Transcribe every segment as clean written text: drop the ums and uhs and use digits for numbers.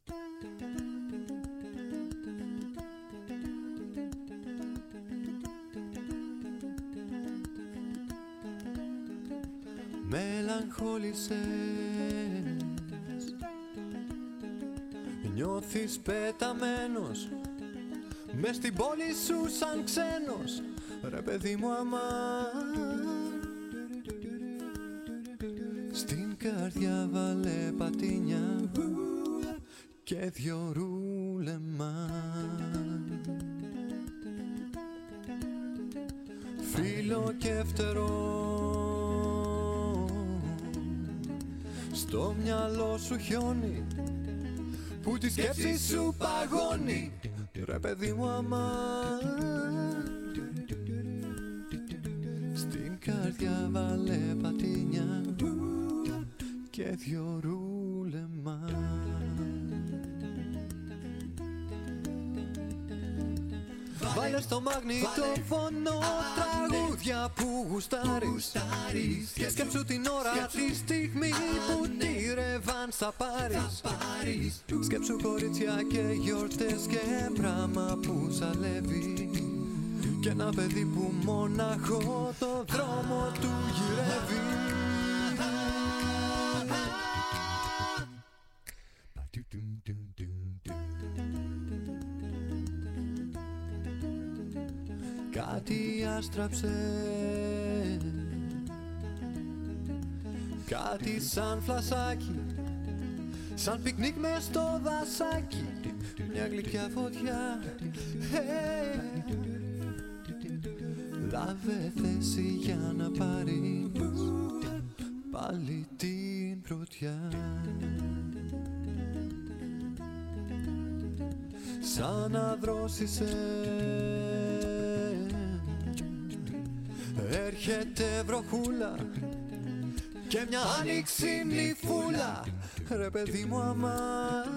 Μελαγχόλησες, νιώθεις πεταμένος μες στην πόλη σου σαν ξένος. Ρε παιδί μου αμάν, στην καρδιά βάλε πατίνια και δυο ρούλεμαν. Φίλο και φτερό στο μυαλό σου χιόνι που τη σκέψη σου παγώνει. Ρε παιδί μου αμάν, στην καρδιά βάλε πατίνια και δυο ρούλεμαν. Βάλε στο μαγνητόφωνο τραγούδια που γουστάρεις και σκέψου την ώρα τη στιγμή που τη ρεβάνς θα πάρεις. Σκέψου κορίτσια και γιορτές και πράμα που σαλεύει και ένα παιδί που μοναχό το δρόμο του γυρεύει. Κάτι άστραψε, κάτι σαν φλασάκι, σαν πικνίκ μες στο δασάκι, μια γλυκιά φωτιά. Λάβε θέση για να πάρεις πάλι την πρωτιά. Σαν να δρόσισε, έρχεται βροχούλα και μια άνοιξινη φούλα. Ρε παιδί μου αμάν,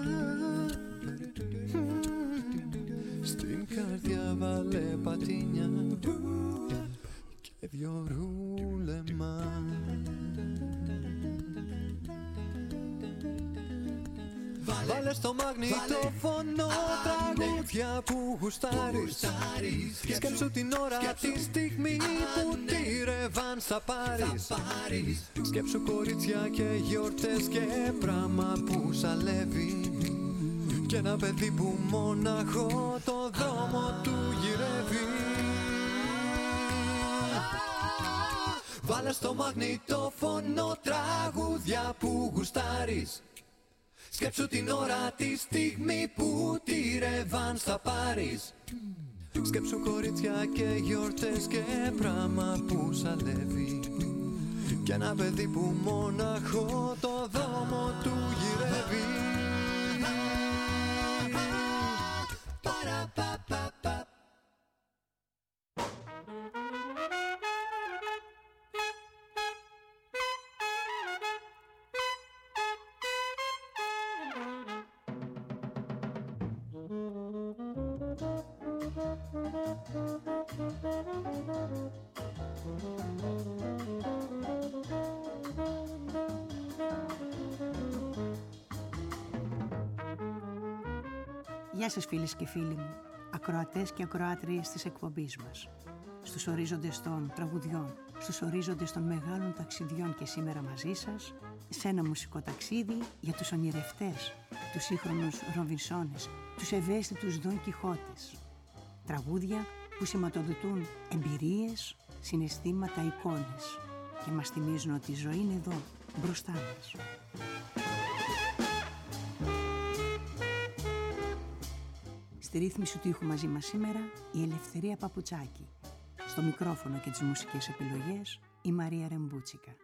στην καρδιά βάλε πατίνια και δυο ρούλεμαν. Βάλε στο μαγνητόφωνο τραγούδια που γουστάρεις και σκέψου την ώρα τη στιγμή που τη ρεβάνς θα πάρεις. Σκέψου κορίτσια και γιορτές και πράμα που σαλεύει και ένα παιδί που μοναχό το δρόμο του γυρεύει. Βάλε στο μαγνητόφωνο τραγούδια που γουστάρεις, σκέψου την ώρα τη στιγμή που τη ρεβάνς θα πάρεις. Σκέψου κορίτσια και γιορτές και πράμα που σαλεύει και ένα παιδί που μοναχό το δρόμο του γυρεύει. Γεια σας φίλες και φίλοι μου, ακροατές και ακροάτριες της εκπομπής μας. Στους ορίζοντες των τραγουδιών, στους ορίζοντες των μεγάλων ταξιδιών και σήμερα μαζί σας, σε ένα μουσικό ταξίδι για τους ονειρευτές, τους σύγχρονους Ροβινσόνες, τους ευαίσθητους Δον Κιχώτες. Τραγούδια που σηματοδοτούν εμπειρίες, συναισθήματα, εικόνες και μας θυμίζουν ότι η ζωή είναι εδώ, μπροστά μας. Στη ρύθμιση του ήχου μαζί μας σήμερα η Ελευθερία Παπουτσάκη. Στο μικρόφωνο και τις μουσικές επιλογές η Μαρία Ρεμπούτσικα.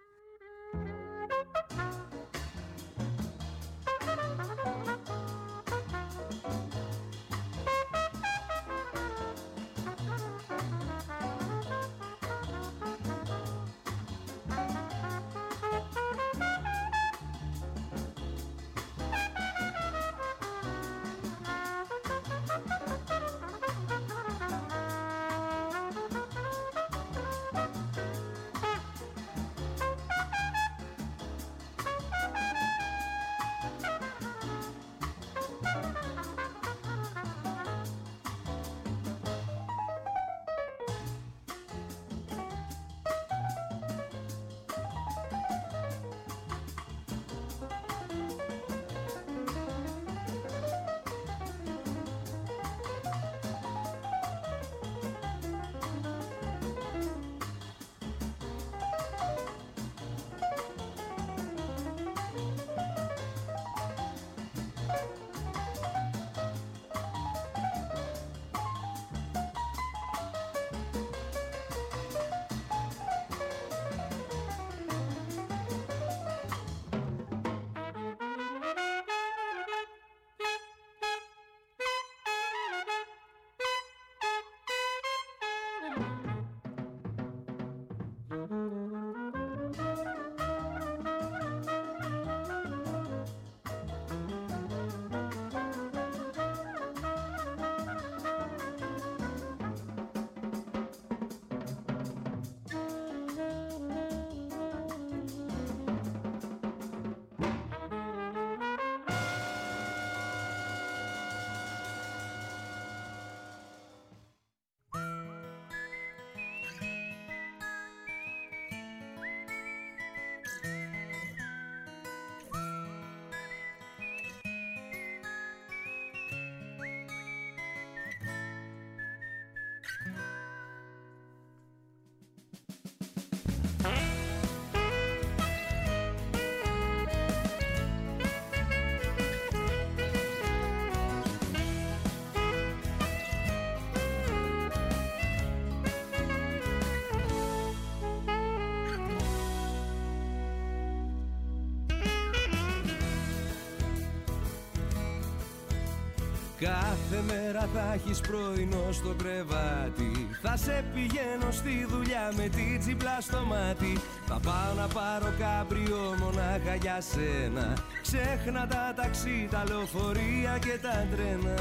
Κάθε μέρα θα έχεις πρωινό στο κρεβάτι. Θα σε πηγαίνω στη δουλειά με τη τσιπλά στο μάτι. Θα πάω να πάρω κάμπριο μονάχα για σένα. Ξέχνα τα ταξί, τα λεωφορεία και τα τρένα.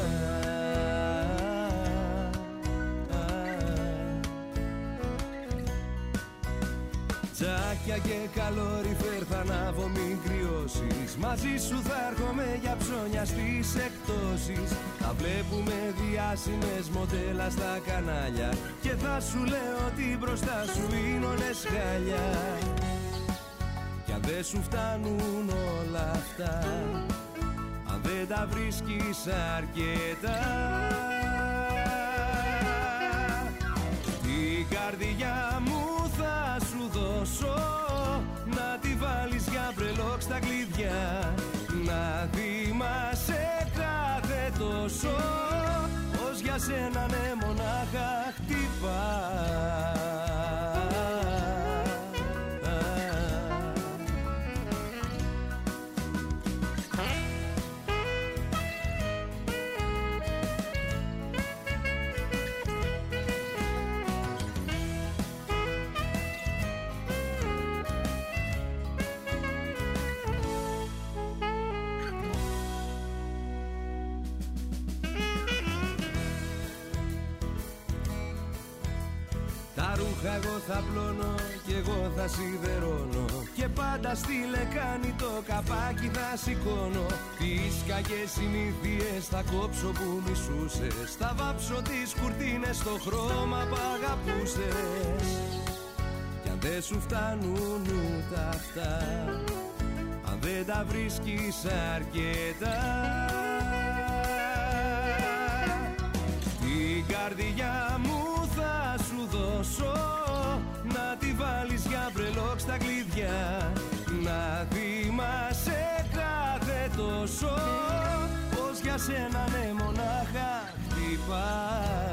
Τσάκια και καλόριφερ θα ανάβω μην κρυώσεις. Μαζί σου θα έρχομαι για ψώνια στις εκπτώσεις. Θα βλέπουμε διάσημες μοντέλα στα κανάλια και θα σου λέω ότι μπροστά σου είναι όλες χάλια. Κι αν δεν σου φτάνουν όλα αυτά, αν δεν τα βρίσκεις αρκετά, την καρδιά μου θα σου δώσω, να τη βάλεις για μπρελόκ στα κλειδιά. Να θυμάσαι κάθε τόσο πως για σένα ναι μονάχα χτυπά. Εγώ θα πλώνω και εγώ θα σιδερώνω και πάντα στη λεκάνη το καπάκι θα σηκώνω. Τις κακές συνήθειες θα κόψω που μισούσες. Θα βάψω τις κουρτίνες στο χρώμα που αγαπούσες. Κι αν δεν σου φτάνουν ούτε αυτά, αν δεν τα βρίσκεις αρκετά, την καρδιά μου θα σου δώσω, να τη βάλεις για μπρελόκ στα κλειδιά. Να θυμάσαι κάθε τόσο πως για σένα ναι μονάχα χτυπά.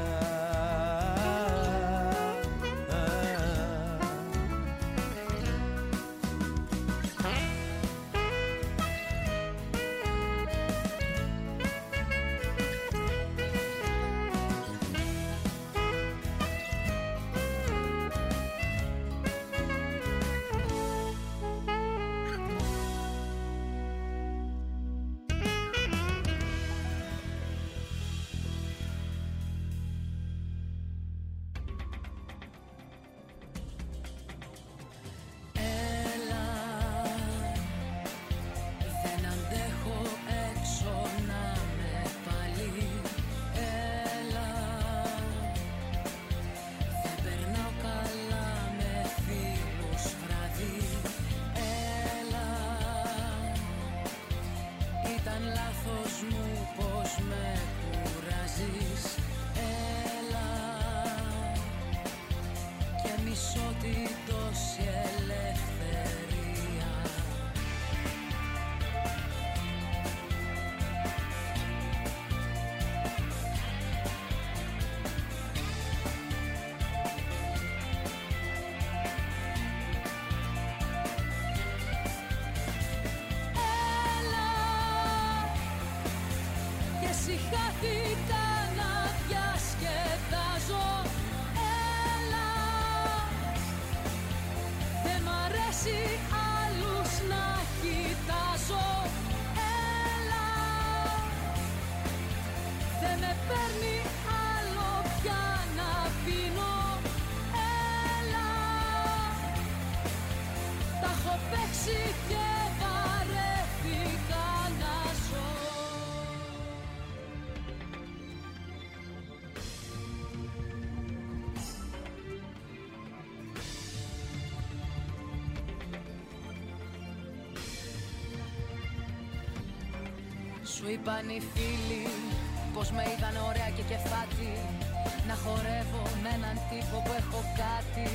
Σου είπαν οι φίλοι πως με είδαν ωραία και κεφάτη, να χορεύω με έναν τύπο που έχω κάτι.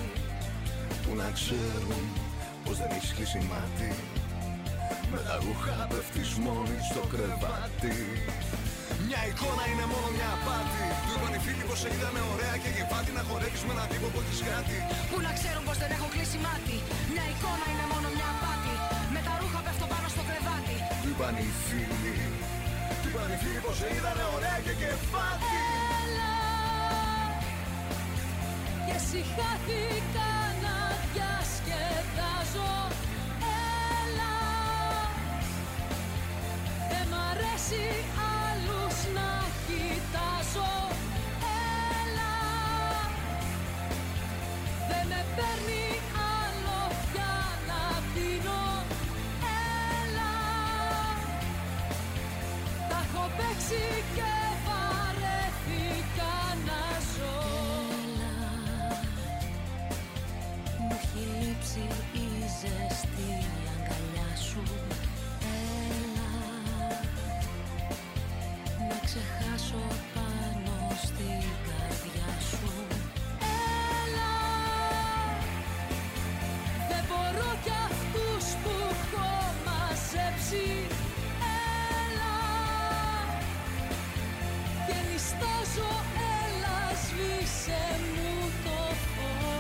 Που να ξέρουν πως δεν έχεις κλείσει μάτι, με τα ρούχα πέφτεις μόνη στο κρεβάτι. Μια εικόνα είναι μόνο μια απάτη. Του είπαν οι φίλοι πως σε είδανε ωραία και κεφάτη, να χορεύεις με έναν τύπο που έχεις κάτι. Που να ξέρουν πως δεν έχω κλείσει μάτι, μια εικόνα είναι μόνο μια απάτη. Με τα ρούχα πέφτω πάνω στο κρεβάτι. Του είπαν οι φίλοι, του είπαν οι φίλοι πως σε είδανε ωραία και κεφάτι. Έλα και συχάθηκα να διασκεδάζω. Έλα, δεν μ' αρέσει άλλους να κοιτάζω. Έλα, δεν με παίρνει άλλο πια να πίνω. Έλα, τα έχω παίξει και βαρέθηκα να ζω. Έλα, μου έχει λείψει η ζεστή αγκαλιά σου. Έλα, να ξεχάσω πάνω στην καρδιά σου. Έλα, δεν μπορώ κι αυτούς που έχω μαζέψει. Έλα, και νιστάζω, έλα σβήσε μου το φως.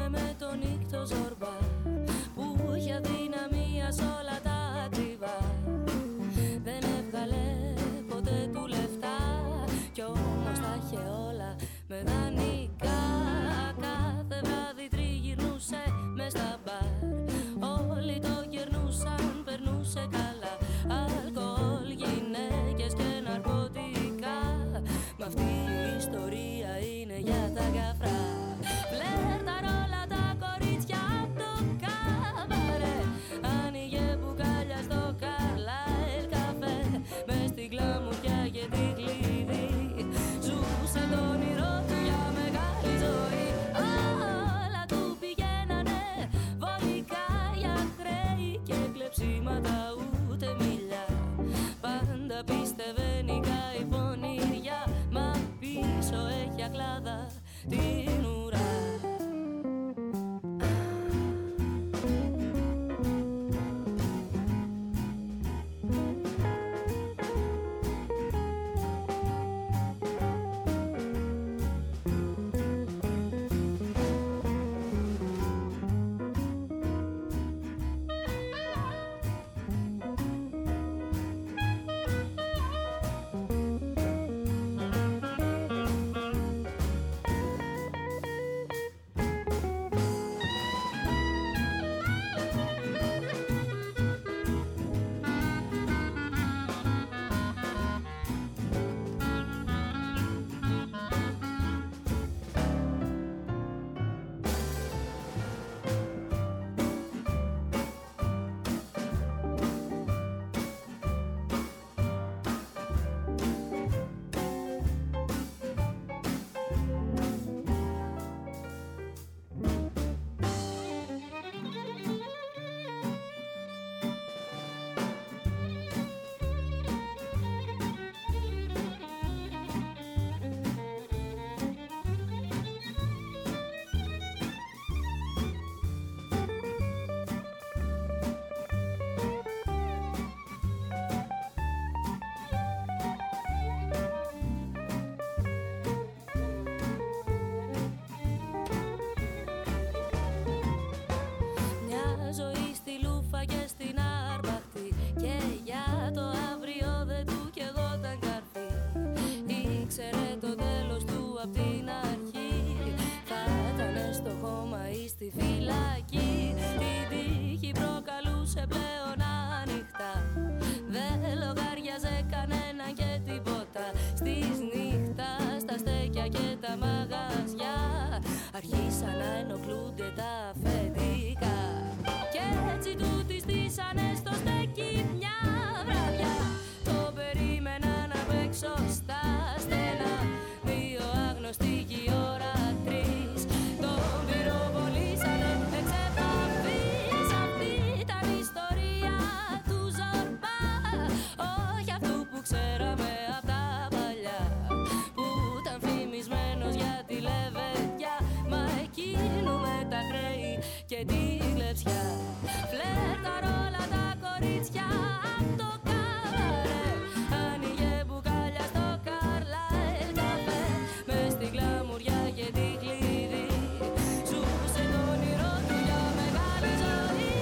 είναι με τον νύκτο Ζορμπά που είχε αδυναμία σ' όλα τα τριβά. Δεν έβγαλε ποτέ του λεφτά κι όμως τα είχε όλα με δανεικά. Κάθε βράδυ τριγυρνούσε μες στα μπαρ, όλοι το γερνούσαν, περνούσε καλά. Αλκοόλ, γυναίκες και ναρκωτικά, μ' αυτή η ιστορία είναι για τα καφρά. Φλέρταρ όλα τα κορίτσια απ' το καμπαρέ, άνοιγε μπουκάλια στο Carlyle καφέ, μες στην κλαμουριά και τη κλειδί, ζούσε το όνειρό του για μεγάλη ζωή. Όλα του πηγαίνανε βολικά για χρέη και κλεψίματα, ούτε μιλιά. Πάντα πίστευε νικάει πονηριά, μα πίσω έχει ακλάδα την ουρά. Αρχίσαν να ενοχλούνται τα αφεντικά κι έτσι του τη στήσανε στο στέκι μια βραδιά. Το περίμεναν απ' έξω στα στενά, δύο άγνωστοι κι η ώρα 3. Τον πυροβολήσανε εξ επαφής. Αυτή ήταν η ιστορία του Ζορμπά, όχι αυτού που ξέραμε απ' τα παλιά, που ήταν φημισμένος για τη λεβεδιά, μα εκείνου με τα χρέη και τη κλεψιά. Φλέρταρ όλα τα κορίτσια απ' το καμπαρέ, άνοιγε μπουκάλια στο Carlyle καφέ, μες στην κλαμουριά και τη κλειδί, ζούσε το όνειρό του για μεγάλη ζωή.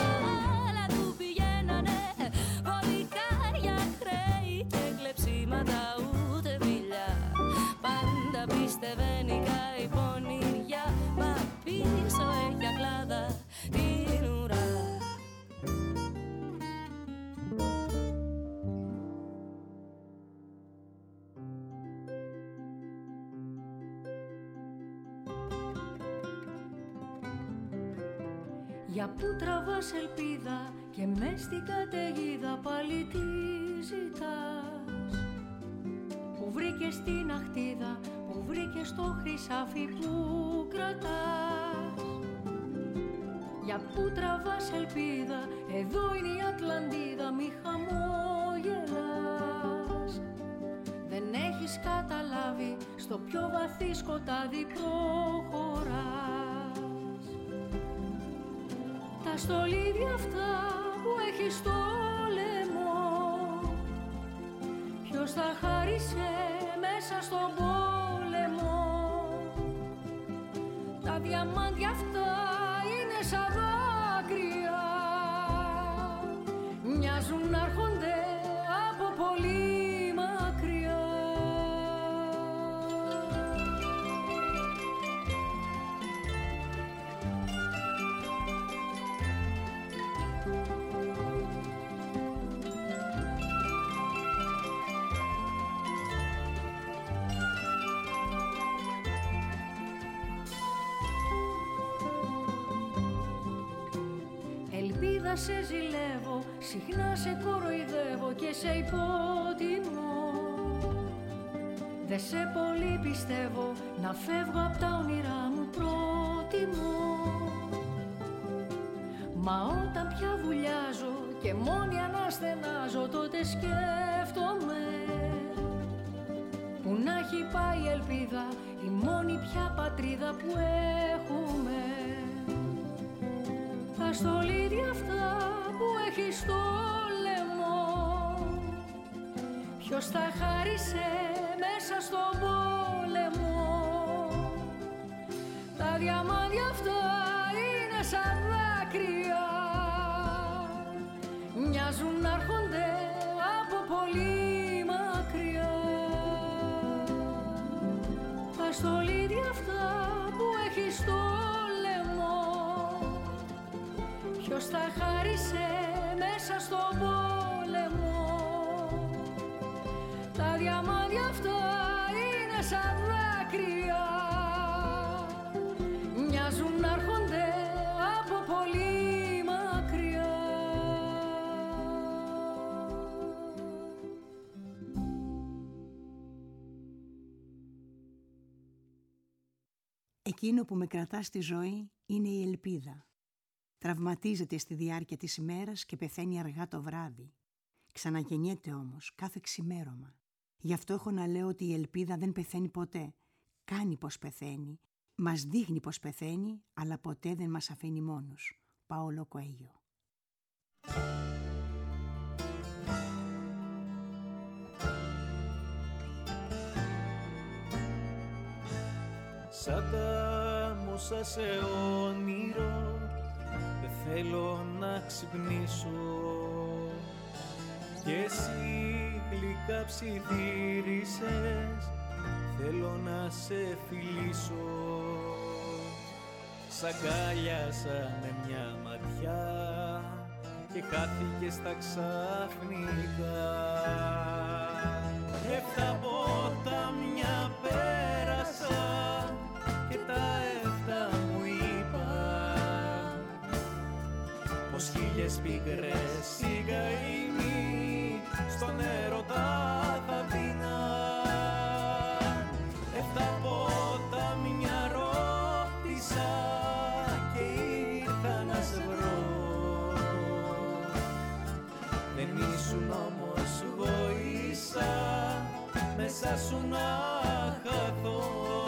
Όλα του πηγαίνανε βολικά για χρέη και κλεψίματα, ούτε μιλιά. Πάντα πίστευε νικάει πονηριά, μα πίσω έχει ακλάδα την ουρά. Για που τραβάς ελπίδα και μες στην καταιγίδα πάλι τι ζητάς, που βρήκες την αχτίδα, που βρήκες το χρυσάφι που κρατάς. Για που τραβάς ελπίδα, εδώ είναι η Ατλαντίδα, μη χαμόγελας. Δεν έχεις καταλάβει, στο πιο βαθύ σκοτάδι προχωράς. Τα στολίδια αυτά που έχεις στο λαιμό, ποιος τα χάρισε μέσα στον πόλεμο. Τα διαμάντια αυτά είναι σαν δάκρυα, μοιάζουν να έρχονται από πολύ μακριά. Ελπίδα σε ζηλεύω, συχνά σε κοροϊδεύω και σε υποτιμώ. Δε σε πολύ πιστεύω, να φεύγω απ' τα όνειρά μου προτιμώ. Μα όταν πια βουλιάζω και μόνη αναστενάζω, τότε σκέφτομαι που να έχει πάει η ελπίδα, η μόνη πια πατρίδα που έχουμε. Τα στολίδια αυτά που έχει στο λαιμό, ποιος τα χάρισε μέσα στον πόλεμο. Τα διαμάντια αυτά είναι σαν δάκρυα, μοιάζουν να έρχονται από πολύ μακριά. Τα στολίδια αυτά που έχει στο λαιμό, ποιος τα χάρισε μέσα στον πόλεμο. Τα διαμάντια αυτά είναι σαν δάκρυα, μοιάζουν να έρχονται από πολύ μακριά. Εκείνο που με κρατά στη ζωή είναι η ελπίδα. Τραυματίζεται στη διάρκεια της ημέρας και πεθαίνει αργά το βράδυ. Ξαναγεννιέται όμως κάθε ξημέρωμα. Γι' αυτό έχω να λέω ότι η ελπίδα δεν πεθαίνει ποτέ. Κάνει πως πεθαίνει, μας δείχνει πως πεθαίνει, αλλά ποτέ δεν μας αφήνει μόνους. Παόλο Κοέλιο. Σαν τα μόσα σε όνειρο, δεν θέλω να ξυπνήσω, κι εσύ γλυκά ψιθύρισες, θέλω να σε φιλήσω. Σ' αγκάλιασα με μια ματιά και χάθηκες στα ξαφνικά. 7 ποτάμια πέρασα και τα 7 μου είπα πως 1000 πικρές σιγαΐνοι στον έρωτα θα δίναν. 7 ποτάμια ρώτησα και ήρθα να σε βρω. Δεν ήσουν όμως βοήσα μέσα σου να χαθώ.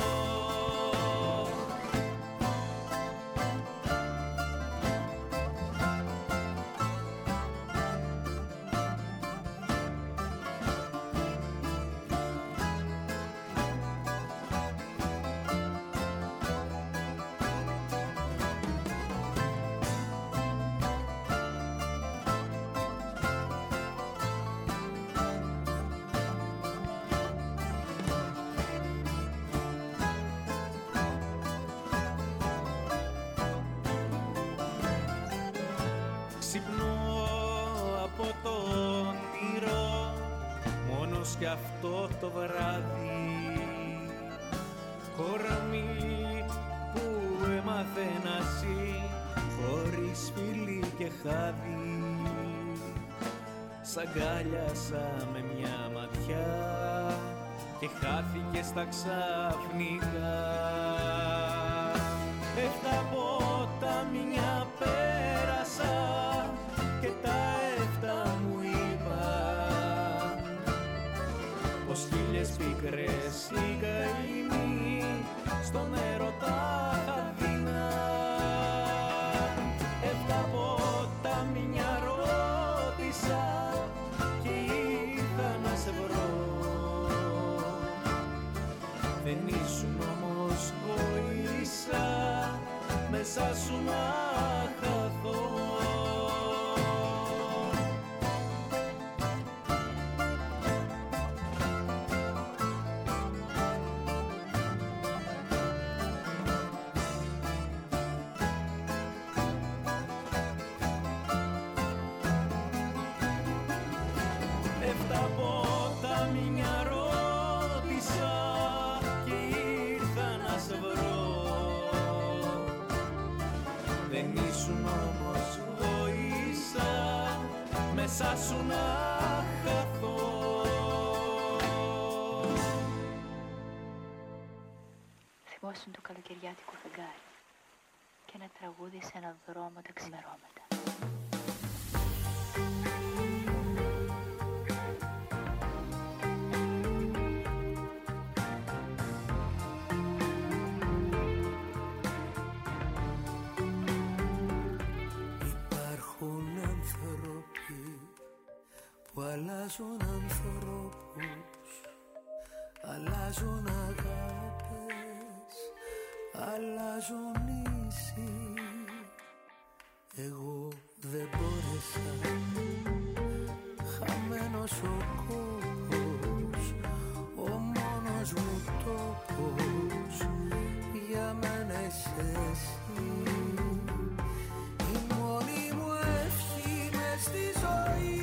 Κι αυτό το βράδυ κορμί που έμαθε να ζει χωρίς φίλη και χάδι. Σ' αγκάλιασα με μια ματιά και χάθηκε στα ξαφνικά. 7 ποτάμια πέρασα και τα 7 μου είπα πως 1000 πικρές οι καημοί στον έρωτα θα δίναν. 7 ποτάμια ρώτησα και ήρθα να σε βρω. Δεν ήσουν όμως βοήσα μέσα σου να χαθώ. Εφτά ποτάμια ρώτησα και ήρθα να σε βρω. Δεν ήσουν όμως βοήσα μέσα σου να χαθώ. Θυμόσουν το καλοκαιριάτικο φεγγάρι και ένα τραγούδι σε έναν δρόμο τα ξημερώματα. Που αλλάζουν ανθρώπους, αλλάζουν αγάπες, αλλάζουν νήσι. Εγώ δεν μπόρεσα, χαμένος ο κόπος, ο μόνος μου τόπος, για μένα είσαι εσύ. Η μόνη μου ευχή μες στη ζωή.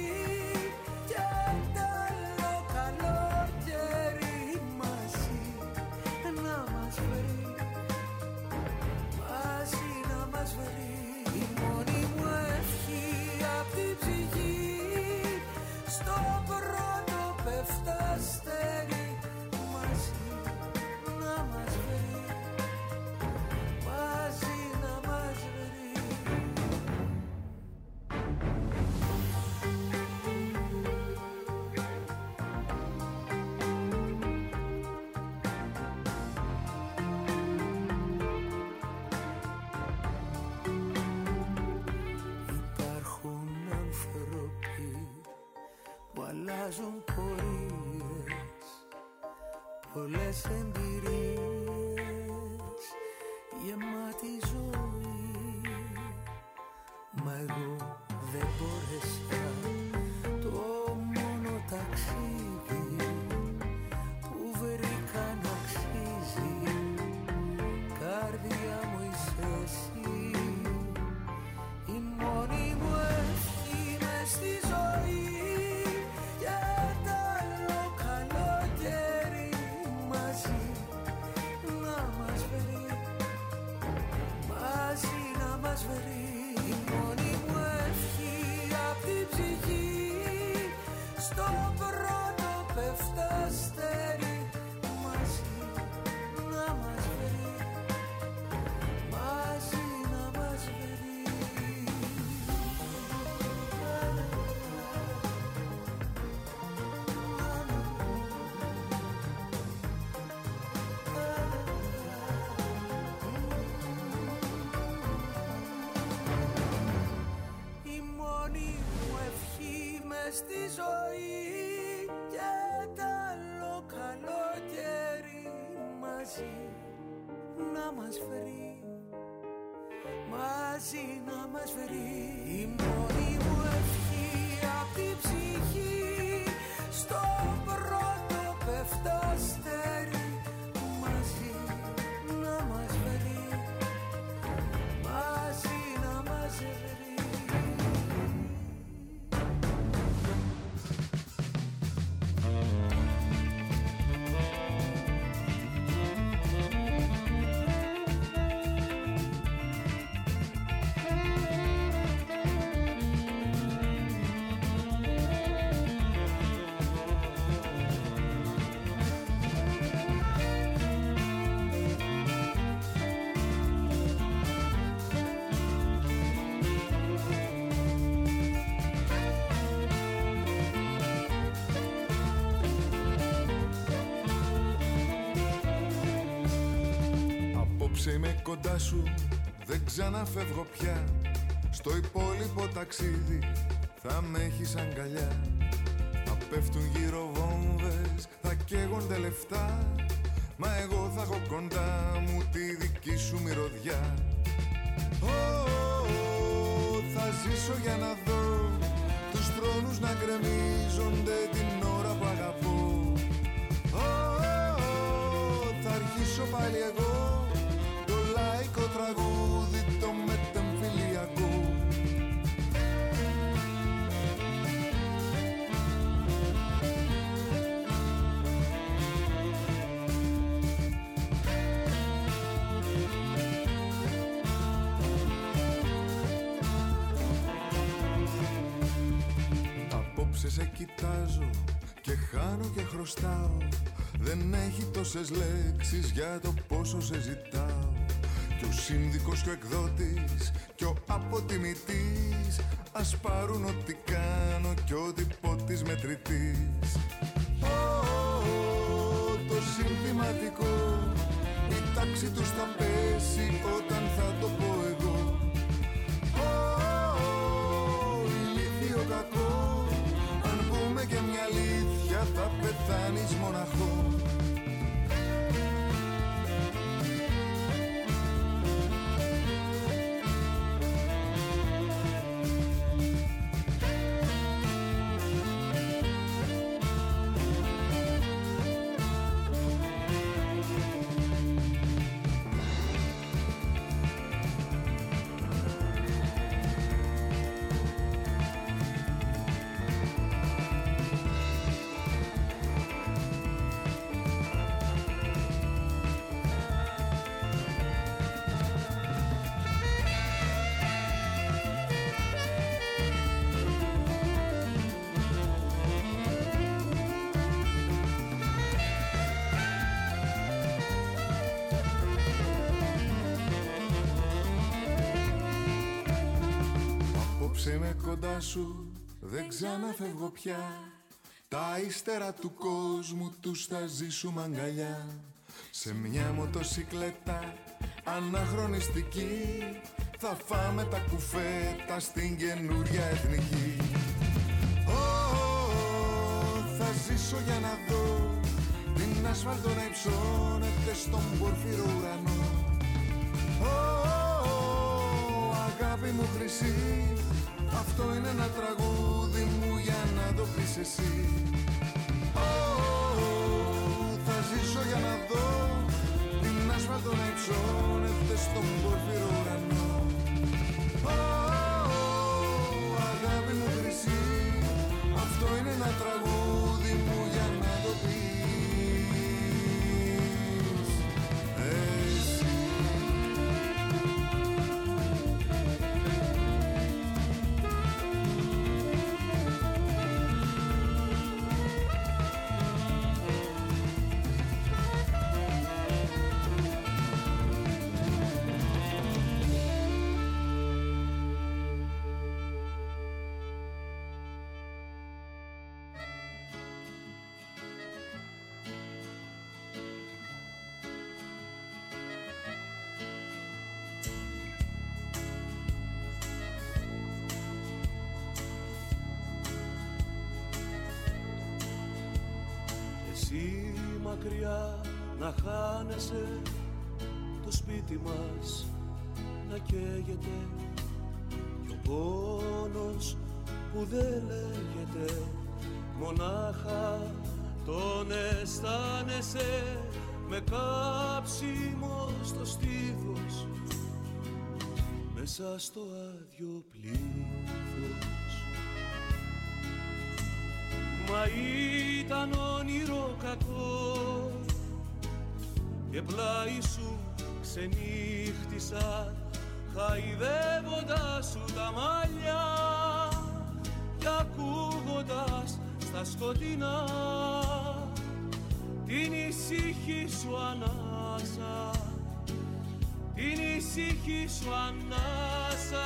Αλλάζουν πορείες, πολλές εμπειρίες, γεμάτη ζωή. Μα εγώ δεν μπόρεσα, το μόνο ταξίδι που βρήκα να αξίζει. Καρδιά μου είσαι εσύ, η μόνη μου ευχή μες στη ζωή. Η μόνη μου ευχή απ' την ψυχή, στο πρώτο πέφτει αστέρι, μαζί να μας βρει, μαζί να μας βρει. Στη ζωή και τ' άλλο καλοκαίρι, μαζί να μας βρει, μαζί να μας βρει. Η μόνη μου ευχή απ' την ψυχή, στο πρώτο πέφτει αστέρι, μαζί να μας βρει, μαζί να μας βρει. Είμαι κοντά σου, δεν ξαναφεύγω πια. Στο υπόλοιπο ταξίδι θα με έχεις αγκαλιά. Θα πέφτουν γύρω βόμβες, θα καίγονται λεφτά. Μα εγώ θα έχω κοντά μου τη δική σου μυρωδιά. ζήσω για να δω τους θρόνους να γκρεμίζονται την ώρα που αγαπώ. Θα αρχίσω πάλι εγώ το λαϊκό τραγούδι, το μετεμφυλιακό. Απόψε σε κοιτάζω και χάνω και χρωστάω. Δεν έχει τόσες λέξεις για το πόσο σε ζητάω. Κι ο σύνδικος και ο εκδότης και ο αποτιμητής ας πάρουν ό,τι κάνω κι ό,τι πω της μετρητής. Το συνθηματικό, η τάξη τους θα πέσει όταν θα το πω εγώ. Ηλίθιο κακό, αν πούμε και μια αλήθεια θα πεθάνεις μοναχό. Είμαι κοντά σου, δεν ξαναφεύγω πια. Τα ύστερα του κόσμου τους θα ζήσουμε αγκαλιά. Σε μια μοτοσικλέτα αναχρονιστική θα φάμε τα κουφέτα στην καινούρια εθνική. Θα ζήσω για να δω την ασφάλτο να υψώνεται στον πορφύρο ουρανό. Αγάπη μου χρυσή, αυτό είναι ένα τραγούδι μου για να το πεις εσύ. Θα ζήσω για να δω την άσφαλτο να υψώνεται στον πορφύρο ουρανό. Αγάπη μου χρυσή, αυτό είναι ένα τραγούδι μου για να το πεις εσύ. Εσύ μακριά να χάνεσαι, το σπίτι μας να καίγεται κι ο πόνος που δεν λέγεται μονάχα τον αισθάνεσαι με κάψιμο στο στήθος μέσα στο άδειο πλήθος. Μα ήταν όνειρο κακό και πλάι σου ξενύχτησα χαϊδεύοντας σου τα μαλλιά και ακούγοντας στα σκοτεινά την ησύχη σου ανάσα, την ησύχη σου ανάσα.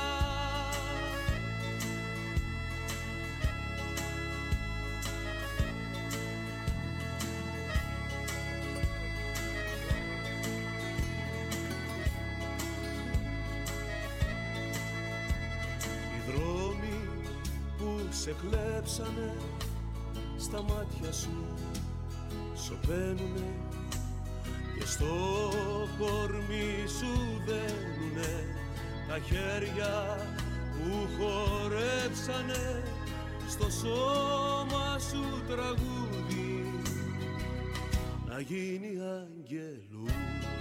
Σε κλέψανε στα μάτια σου, σωπαίνουνε και στο κορμί σου δένουνε τα χέρια που που χορέψανε στο σώμα σου τραγούδι να γίνει αγγελούδι.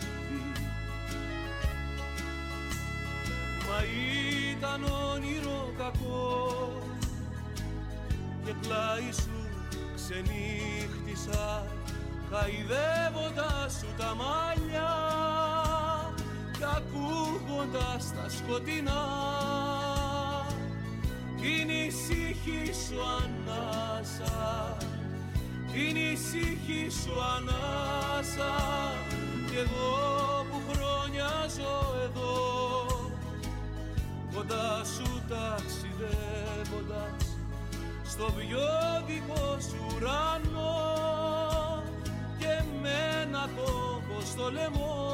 Μα ήταν όνειρο κακό και πλάι σου ξενύχτησα χαϊδεύοντας σου τα μαλλιά κι ακούγοντας τα σκοτεινά την ησύχη σου ανάσα, την ησύχη σου ανάσα κι εγώ που χρόνια ζω εδώ κοντά σου ταξιδεύοντας στο βιώδικο σου ουρανό και με ένα κόμπο στο λαιμό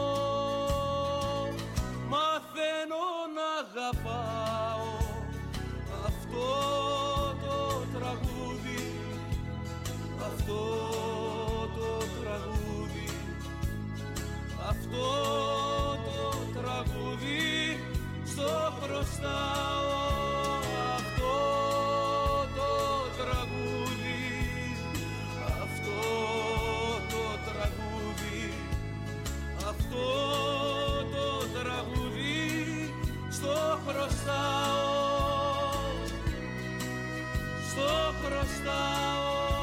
μαθαίνω να αγαπάω αυτό το τραγούδι, αυτό το τραγούδι, αυτό το τραγούδι στο χρωστάω, αυτό το τραγούδι, αυτό το τραγούδι, αυτό το τραγούδι στο χρωστάω, στο χρωστάω.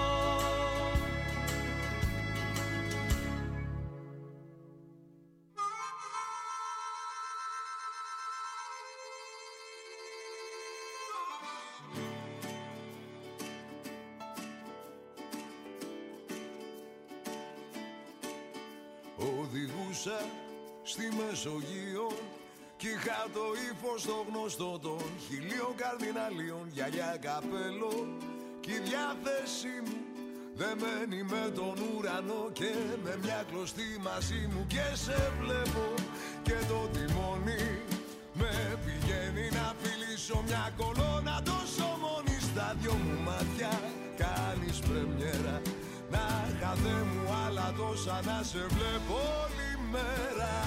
Οδηγούσα στη Μεσογείο κι είχα το ύφος το γνωστό των 1000 καρδιναλίων, γυαλιά, καπέλο κι η διάθεσή μου δεμένη με τον ουρανό και με μια κλωστή μαζί μου και σε βλέπω και το τιμόνι με πηγαίνει να φιλήσω μια κολόνα τόσο μόνη στα δυο μου μάτια κάνεις πρεμιέρα. Να χαδέ μου άλλα τόσα να σε βλέπω όλη μέρα.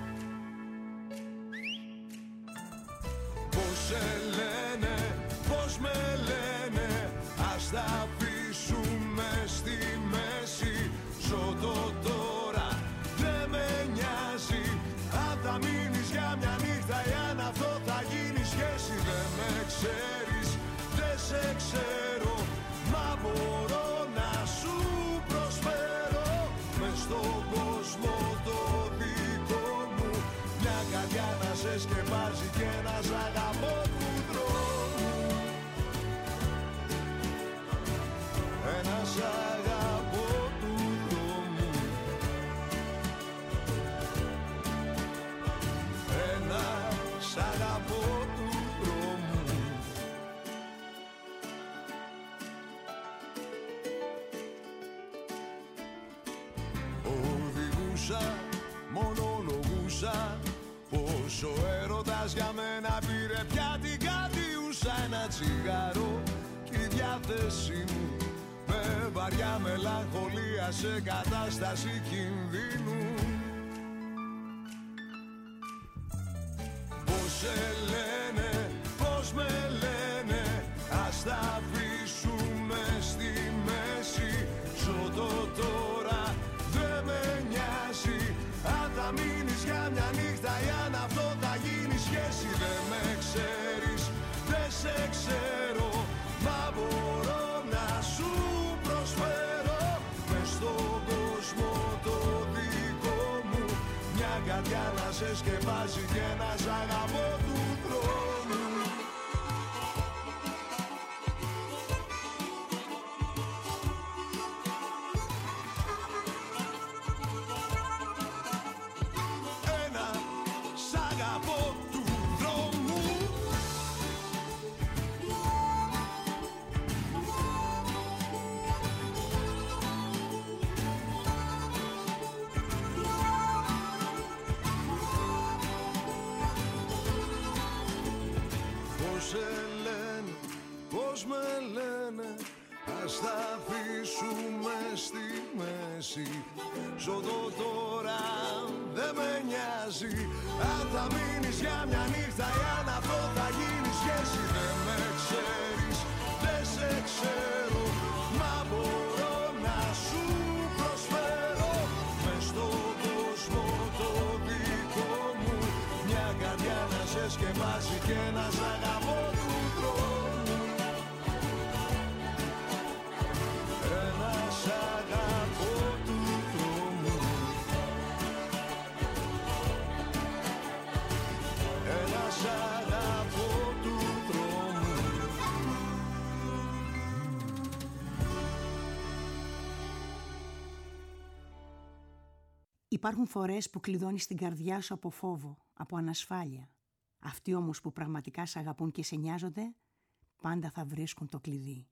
Πώς σε λένε, πώς με λένε, ας τα αφήσουμε στη μέση. Ζω το τώρα, δεν με νοιάζει. Αν θα μείνεις για μια νύχτα ή αν αυτό θα γίνει σχέση. Δεν με ξέρεις, δεν σε ξέρω, μα μπορώ να σου προσφέρω μες στον κόσμο το δικό μου μια καρδιά να σε σκεπάζει και να σ' αγαπώ του δρόμου. Ένα σ' αγαπώ του δρόμου. Ένα σ' αγαπώ του δρόμου. Οδηγούσα, μονολογούσα πως ο έρωτας για μένα πήρε πια την κατιούσα. Ένα τσιγάρο κι η διάθεσή μου με βαριά μελαγχολία σε κατάσταση κινδύνου. Πώς σε λένε, πώς με λένε, ας τα αφήσουμε στη μέση. Ζω το τώρα, δεν με νοιάζει. Αν θα μείνεις για μια νύχτα ή αν αυτό θα γίνει σχέση. Δεν με ξέρεις, δεν σε ξέρω, μα μπορώ να σου προσφέρω μες στον κόσμο το δικό μου μια καρδιά να σε σκεπάζει και να σ' αγαπώ του χρόνου. Ας τα αφήσουμε στη μέση. Ζω το τώρα, δεν με νοιάζει. πειράζει. Αν θα μείνεις για μια νύχτα ή αν αυτό θα γίνει σχέση. Δεν με ξέρεις, δεν σε ξέρω, μα μπορώ να σου προσφέρω μες στον κόσμο το δικό μου μια καρδιά να σε σκεπάσει και να σ' αγαπώ του δρόμου. Ένα σ' αγαπώ του δρόμου. Ένα σ' αγαπώ του δρόμου. Υπάρχουν φορές που κλειδώνεις την καρδιά σου από φόβο, από ανασφάλεια. Αυτοί όμως που πραγματικά σ' αγαπούν και σε νοιάζονται, πάντα θα βρίσκουν το κλειδί.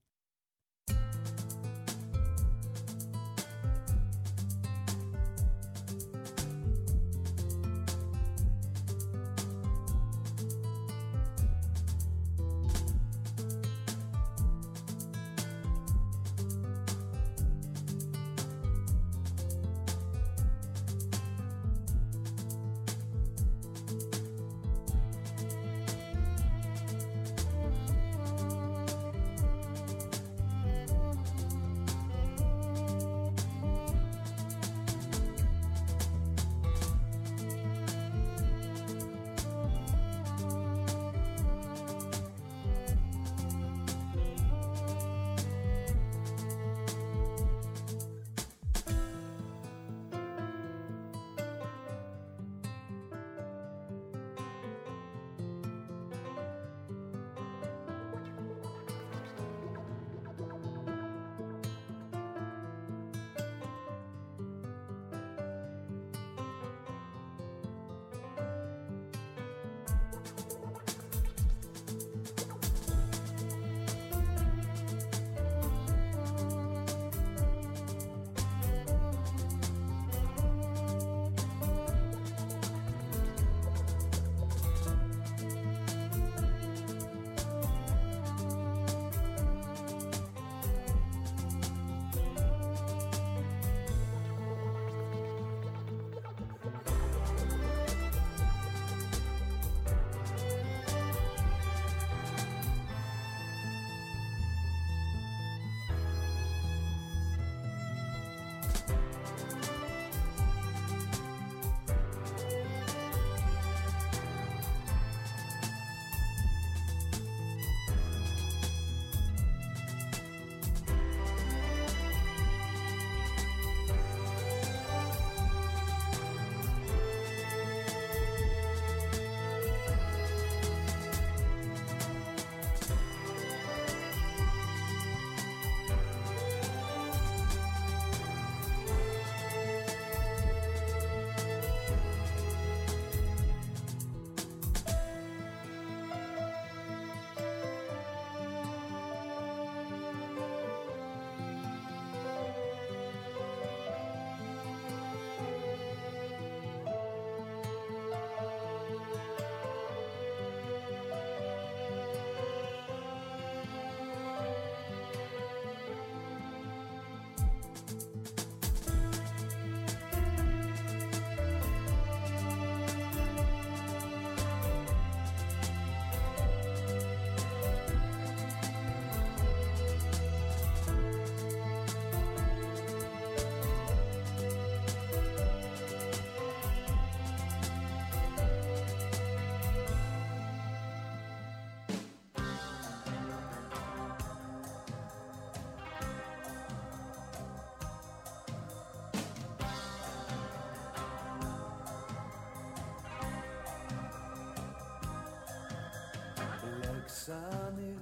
Μπλέξαν οι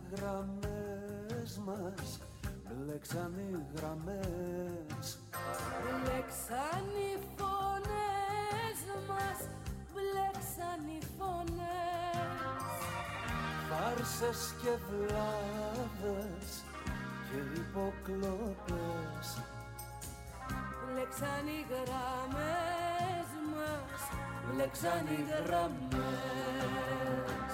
γραμμές μας, μπλέξαν οι γραμμές. Μπλέξαν οι φωνές μας, μπλέξαν οι φωνές. Φάρσες και βλάβες και υποκλοπές. Μπλέξαν οι γραμμές μας, μπλέξαν οι γραμμές.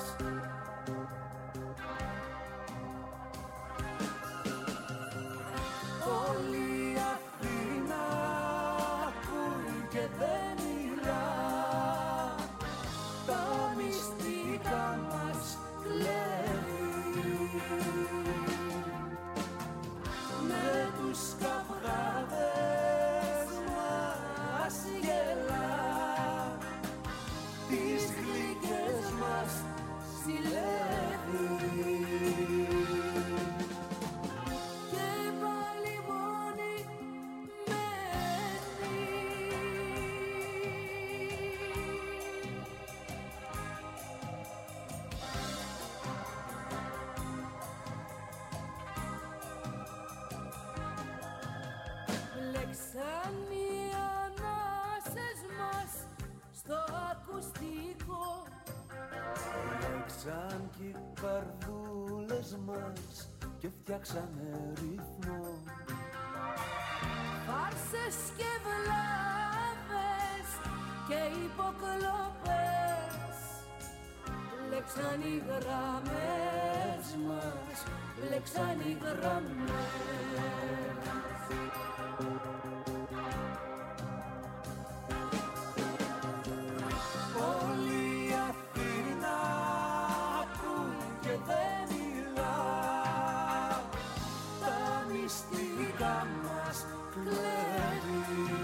Όλη Αθήνα ακούει και δεν μιλά. ακουστικό. Λέξαν κι οι καρδούλες μας και φτιάξανε ρυθμό. Φάρσες και βλάβες και υποκλοπές, λέξαν οι γραμμές μας, λέξαν οι γραμμές. Όλη η Αθήνα ακούν και δεν μιλά, τα μυστικά μας κλέβει.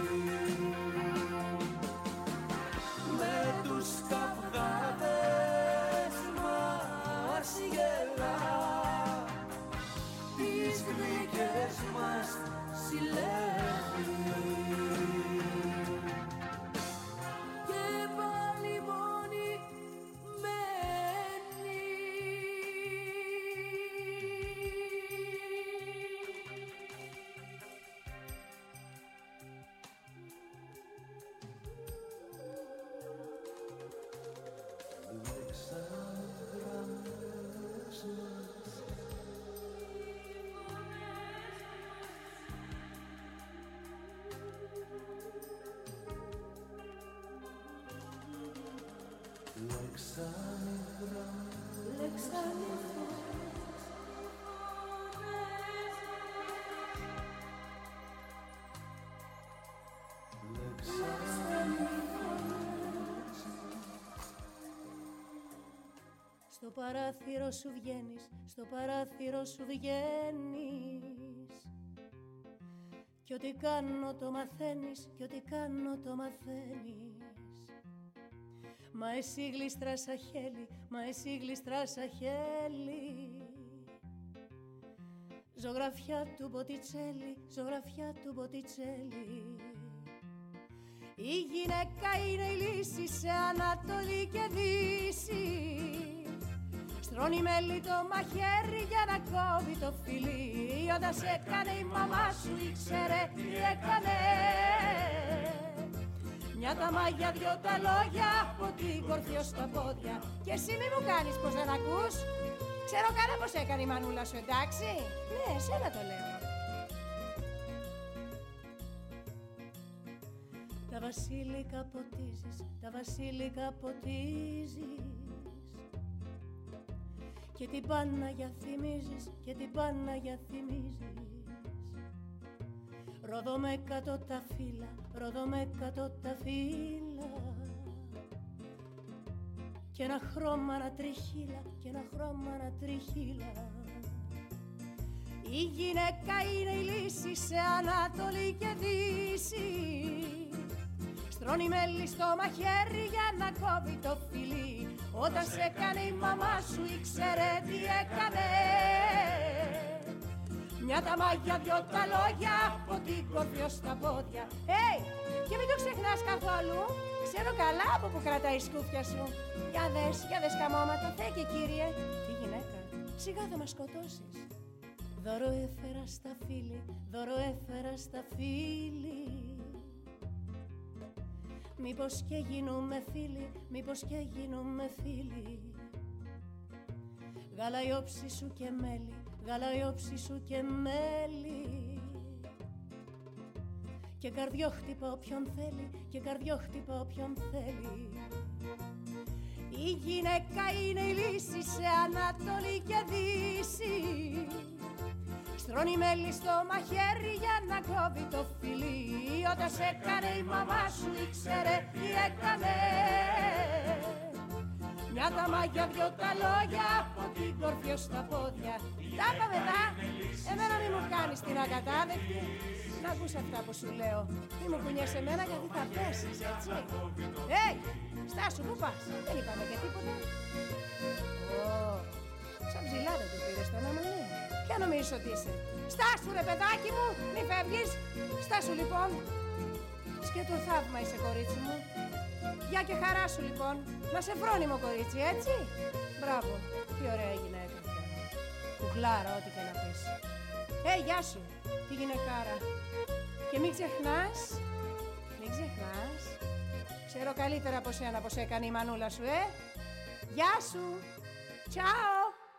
Με τους καυγάδες μας γελά, τις γλυκές μας συλλεύει. Και πάλι μόνη μένει. Στο παράθυρο σου βγαίνεις, στο παράθυρο σου βγαίνεις, κι ό,τι κάνω το μαθαίνεις, κι ό,τι κάνω το μαθαίνεις. Μα εσύ γλιστράς σαν χέλη, μα εσύ γλιστράς σαν χέλη. Ζωγραφιά του Μποτιτσέλη, ζωγραφιά του Μποτιτσέλη. Η γυναίκα είναι η λύση σε Ανατολή και Δύση. Στρώνει μέλι το μαχαίρι για να κόβει το φιλί. Όταν σε έκανε η μαμά σου ήξερε τι έκανε. Μια τα μάγια, δυο τα λόγια, από την κορφή ως τα πόδια. Και εσύ μη μου κάνεις πως δεν ακούς. Ξέρω καλά πως έκανε η μανούλα σου, εντάξει. Ναι, εσένα το λέω. Τα βασίλικα ποτίζεις, τα βασίλικα ποτίζεις, και την Παναγιά θυμίζεις, και την Παναγιά θυμίζεις. Ρόδω με κάτω τα φύλλα, ρόδω με κάτω τα φύλλα, και ένα χρώμα να τριχύλα, και ένα χρώμα να τριχύλα. Η γυναίκα είναι η λύση σε Ανατολή και Δύση. Στρώνει μέλι στο μαχαίρι για να κόβει το φιλί. Όταν σε έκανε η μαμά σου ήξερε τι έκανε. Μια τα μάγια, δυο τα λόγια, από την κορφή ως τα πόδια. Hey, και μην το ξεχνάς καθόλου. Ξέρω καλά από που κρατάει η σκούφια σου. Για δες καμώματα, Θεέ και Κύριε. Τι γυναίκα, σιγά θα μας σκοτώσεις. Δώρο έφερα στα φίλη, δώρο έφερα στα φίλη. Μήπως και γίνουμε φίλοι, μήπως και γίνουμε φίλοι. Γάλα η όψη σου και μέλι, γάλα η όψη σου και μέλι. Και καρδιόχτυπα όποιον θέλει, και καρδιόχτυπα όποιον θέλει. Η γυναίκα είναι η λύση σε Ανατολή και Δύση. Στρώνει μέλι στο μαχαίρι για να κόβει το φιλί. Όταν σε έκανε η μαμά σου ήξερε τι έκανε. Μια τα μάγια, δυο τα λόγια, από την κορφή ως τα πόδια. Τα πάμε δα, εμένα μη μου κάνεις την ακατάδεκτη. Να ακούς αυτά που σου λέω. Μη μου κουνιέσαι εμένα γιατί θα πέσεις, έτσι. Στάσου, πού πας, δεν είπαμε και τίποτα. Σαν ψηλά δεν το πήρες το όνομα, ναι. Ποια νομίζεις ότι είσαι? Στάσου ρε παιδάκι μου, μη φεύγεις. Στάσου λοιπόν. Σκέτο θαύμα είσαι κορίτσι μου. Γεια και χαρά σου λοιπόν. Να σε φρόνιμο κορίτσι, έτσι. Μπράβο, τι ωραία γυναίκα. Κουκλάρα, ό,τι και να πεις. Γεια σου, τι γυναικάρα. Και μην ξεχνάς, Ξέρω καλύτερα από σένα πως έκανε η μανούλα σου, Γεια σου. Τσάω.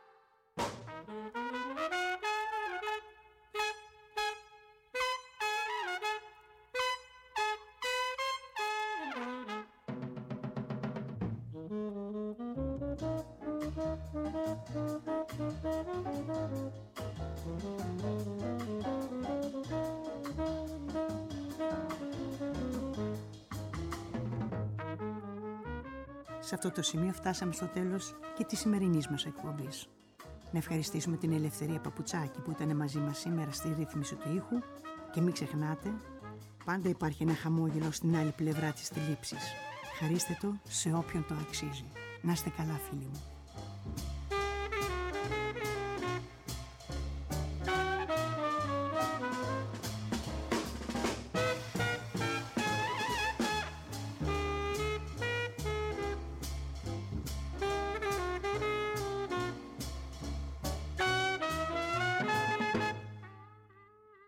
Σε αυτό το σημείο φτάσαμε στο τέλος και της σημερινής μας εκπομπής. Να ευχαριστήσουμε την Ελευθερία Παπουτσάκη που ήταν μαζί μας σήμερα στη ρύθμιση του ήχου και μην ξεχνάτε, πάντα υπάρχει ένα χαμόγελο στην άλλη πλευρά της θλίψης. Χαρίστε το σε όποιον το αξίζει. Να είστε καλά, φίλοι μου.